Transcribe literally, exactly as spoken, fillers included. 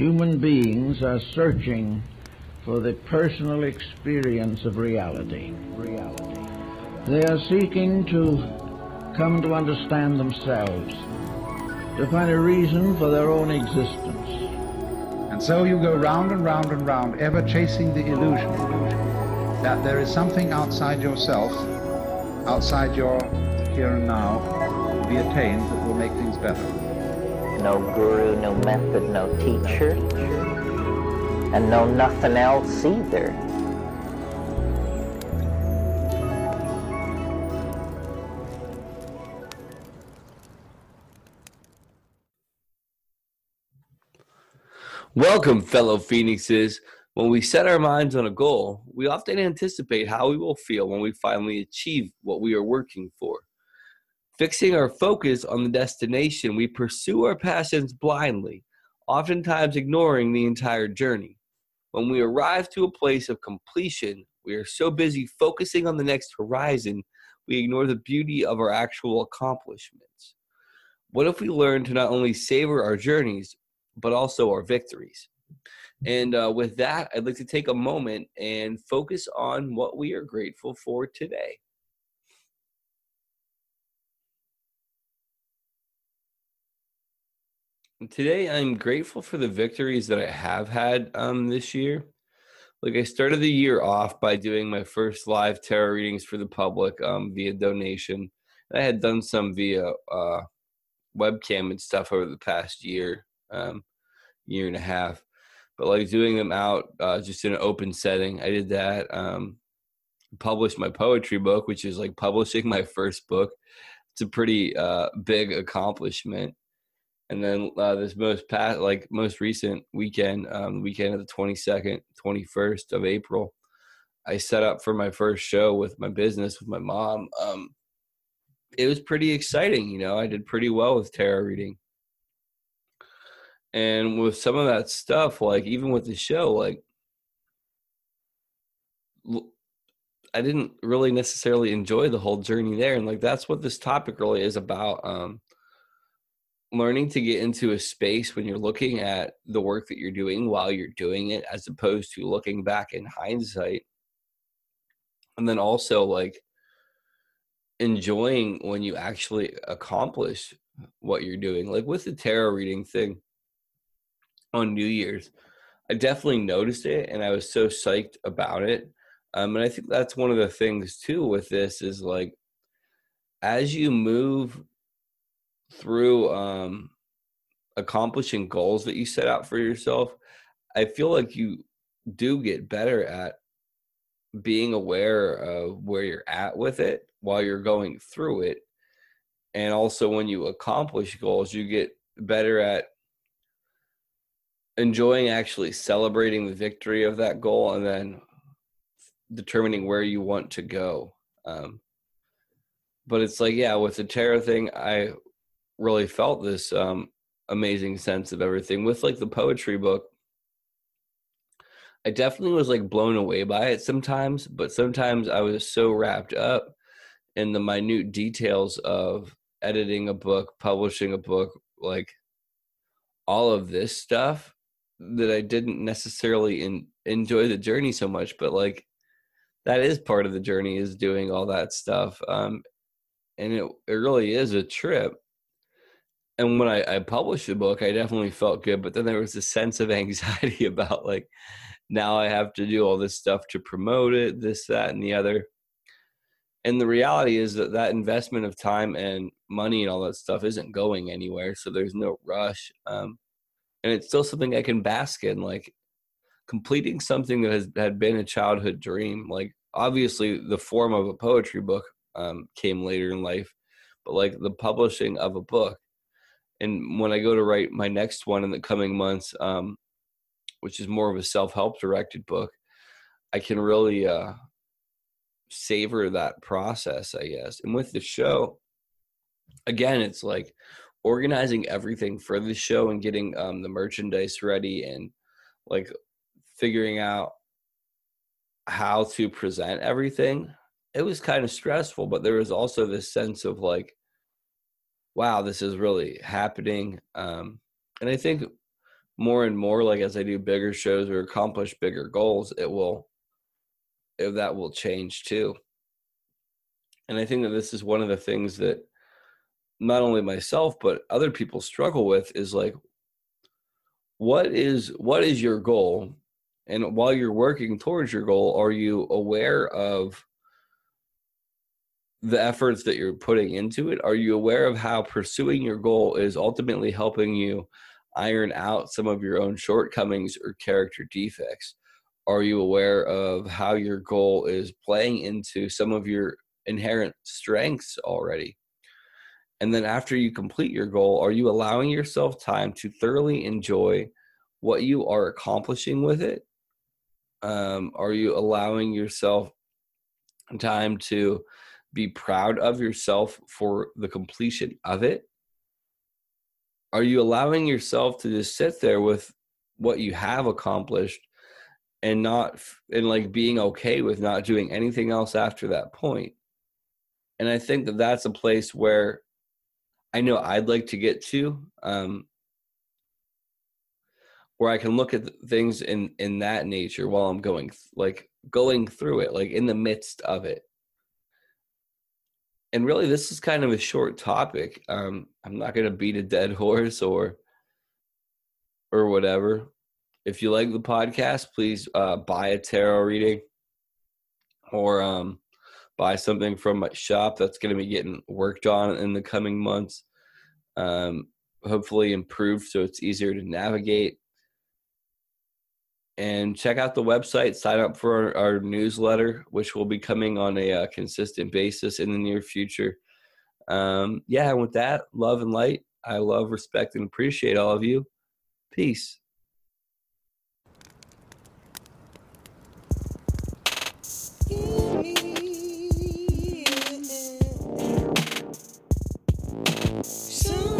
Human beings are searching for the personal experience of reality. Reality. They are seeking to come to understand themselves, to find a reason for their own existence. And so you go round and round and round, ever chasing the illusion that there is something outside yourself, outside your here and now, to be attained that will make things better. No guru, no method, no teacher, and no nothing else either. Welcome, fellow Phoenixes. When we set our minds on a goal, we often anticipate how we will feel when we finally achieve what we are working for. Fixing our focus on the destination, we pursue our passions blindly, oftentimes ignoring the entire journey. When we arrive to a place of completion, we are so busy focusing on the next horizon, we ignore the beauty of our actual accomplishments. What if we learn to not only savor our journeys, but also our victories? And uh, with that, I'd like to take a moment and focus on what we are grateful for today. Today, I'm grateful for the victories that I have had um, this year. Like, I started the year off by doing my first live tarot readings for the public um, via donation. I had done some via uh, webcam and stuff over the past year, um, year and a half. But like doing them out uh, just in an open setting, I did that. Um, published my poetry book, which is like publishing my first book. It's a pretty uh, big accomplishment. And then uh, this most past, like most recent weekend, um, the weekend of the twenty-second, twenty-first of April, I set up for my first show with my business with my mom. Um, it was pretty exciting, you know. I did pretty well with tarot reading, and with some of that stuff, like even with the show, like I didn't really necessarily enjoy the whole journey there, and like that's what this topic really is about. Um, learning to get into a space when you're looking at the work that you're doing while you're doing it, as opposed to looking back in hindsight. And then also like enjoying when you actually accomplish what you're doing. Like with the tarot reading thing on New Year's, I definitely noticed it and I was so psyched about it. Um, and I think that's one of the things too with this is like, as you move through um, accomplishing goals that you set out for yourself, I feel like you do get better at being aware of where you're at with it while you're going through it. And also when you accomplish goals, you get better at enjoying actually celebrating the victory of that goal and then determining where you want to go. Um, but it's like, yeah, with the tarot thing, I really felt this um, amazing sense of everything. With like the poetry book, I definitely was like blown away by it sometimes, but sometimes I was so wrapped up in the minute details of editing a book, publishing a book, like all of this stuff, that I didn't necessarily in, enjoy the journey so much. But like that is part of the journey, is doing all that stuff. Um, and it, it really is a trip. And when I, I published the book, I definitely felt good. But then there was a sense of anxiety about like, now I have to do all this stuff to promote it, this, that, and the other. And the reality is that that investment of time and money and all that stuff isn't going anywhere. So there's no rush. Um, and it's still something I can bask in, like completing something that has had been a childhood dream. Like obviously the form of a poetry book um, came later in life, but like the publishing of a book. And when I go to write my next one in the coming months, um, which is more of a self-help directed book, I can really uh, savor that process, I guess. And with the show, again, it's like organizing everything for the show and getting um, the merchandise ready and like figuring out how to present everything. It was kind of stressful, but there was also this sense of like, wow, this is really happening. Um, and I think more and more, like as I do bigger shows or accomplish bigger goals, it will, if that will change too. And I think that this is one of the things that not only myself, but other people struggle with is like, what is, what is your goal? And while you're working towards your goal, are you aware of the efforts that you're putting into it? Are you aware of how pursuing your goal is ultimately helping you iron out some of your own shortcomings or character defects? Are you aware of how your goal is playing into some of your inherent strengths already? And then after you complete your goal, are you allowing yourself time to thoroughly enjoy what you are accomplishing with it? Um, are you allowing yourself time to be proud of yourself for the completion of it? Are you allowing yourself to just sit there with what you have accomplished and not, and like being okay with not doing anything else after that point? And I think that that's a place where I know I'd like to get to, um, where I can look at things in, in that nature while I'm going, like going through it, like in the midst of it. And really, this is kind of a short topic. Um, I'm not going to beat a dead horse or, or whatever. If you like the podcast, please uh, buy a tarot reading or um, buy something from my shop that's going to be getting worked on in the coming months. Um, hopefully improved so it's easier to navigate. And check out the website, sign up for our, our newsletter, which will be coming on a uh, consistent basis in the near future. Um, yeah, and with that, love and light. I love, respect, and appreciate all of you. Peace. So